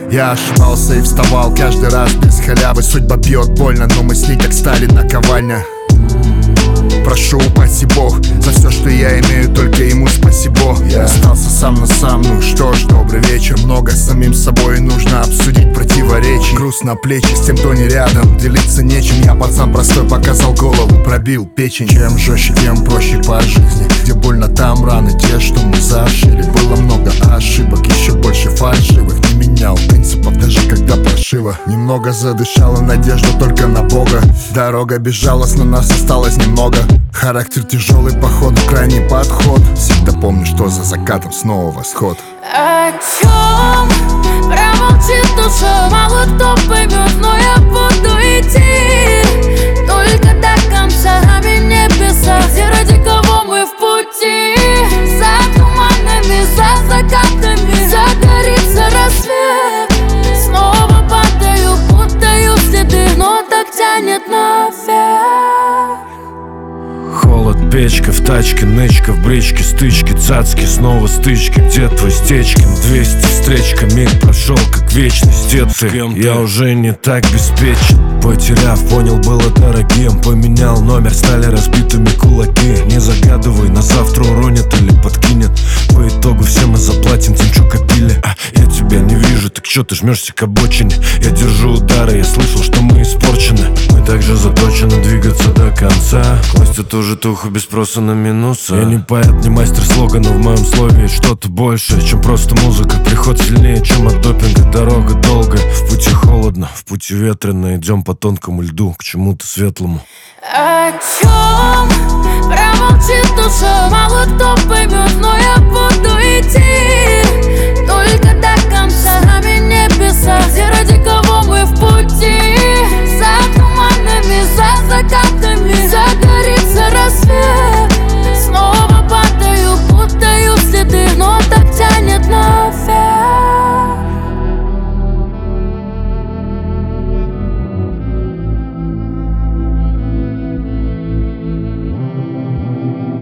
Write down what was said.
Я ошибался и вставал каждый раз без халявы. Судьба бьет больно, но мы с ней как стали наковальня. Прошу, упаси Бог за все, что я имею, только ему спасибо. Я остался сам на сам, ну что ж, добрый вечер. Много с самим собой нужно обсудить противоречий. Груз на плечи с тем, кто не рядом, делиться нечем. Я пацан простой, показал голову, пробил печень. Чем жестче, тем проще по жизни. Где больно, там раны те, что мы зашили. Было много ошибок, еще больше фальшивых. Не менял принципов, даже когда паршиво. Немного задышала надежда только на Бога. Дорога безжалостна, нас осталось немного. Характер тяжелый, походу крайний подход. Всегда помню, что за закатом снова восход. О чем промолчит душа, мало кто поймет, но я буду идти только до конца. Нами небеса, где ради кого мы в пути. За туманами, за закатами загорится рассвет. Снова падаю, путаю следы, но так тянет наверх. Холод, печка, в тачке, нычка, в бричке, стычки, цацки, снова стычки. Где твой Стечкин? 200 встречка, миг прошел как вечность. Где ты? Я уже не так беспечен. Потеряв, понял, было дорогим. Поменял номер, стали разбитыми кулаки. Не загадывай, на завтра уронят или подкинет. По итогу все мы заплатим тем, что копили. Я тебя не вижу, так чё ты жмешься к обочине? Я держу удары, я слышал, что мы испорчены. Мы также заточены двигаться до конца. Класть эту житуху без спроса на минусы. Я не поэт, не мастер слога, но в моем слове есть что-то большее, чем просто музыка. Приход сильнее, чем от допинга. Дорога долгая, в пути холодно, в пути ветрено. Идем по тонкому льду к чему-то светлому. О чем промолчит душа, мало кто поймет, но я буду идти только до конца.